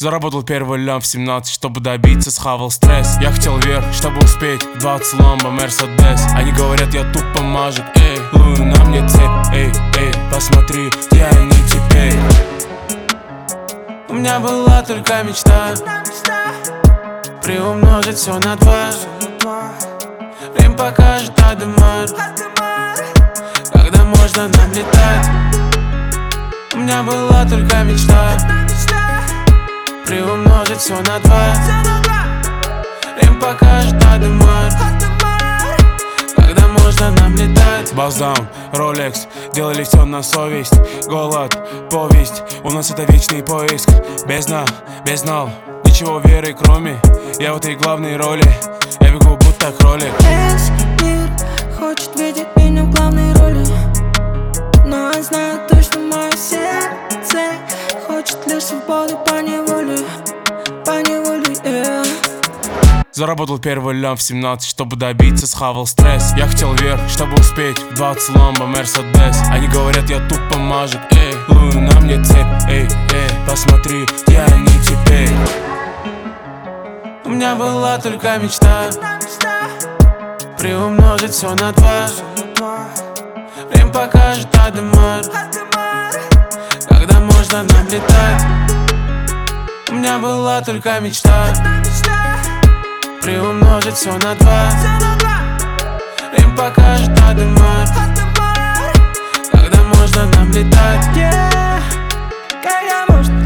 Заработал первый лям в 17, чтобы добиться, схавал стресс. Я хотел вверх, чтобы успеть, 20 ламбо, Мерседес. Они говорят, я тупо мажик, эй, Луи на мне цепь, эй, эй, посмотри, я не теперь. У меня была только мечта приумножить все на 2. Время покажет Адемар, когда можно нам летать. У меня была только мечта приумножить все на 2. Время покажет Адемар, когда можно нам летать. Баздаун, Ролекс, делали все на совесть. Голод, повесть, у нас это вечный поиск. Без нал, ничего веры кроме. Я в этой главной роли, я бегу будто кролик. Весь мир хочет видеть меня в главной роли, но он знает точно мое сердце хочет лишь свободы по неволе, yeah. Заработал первый лям в 17, чтобы добиться, схавал стресс. Я хотел вверх, чтобы успеть, 20 ламбо, Мерседес. Они говорят, я тупо мажик, эй, Луи на мне цепь, эй, эй, посмотри, я не теперь. У меня была только мечта приумножить все на 2. Время покажет Адемар, когда можно нам летать. У меня была только мечта приумножить все на 2. Время покажет Адемар, когда можно нам летать. Когда можно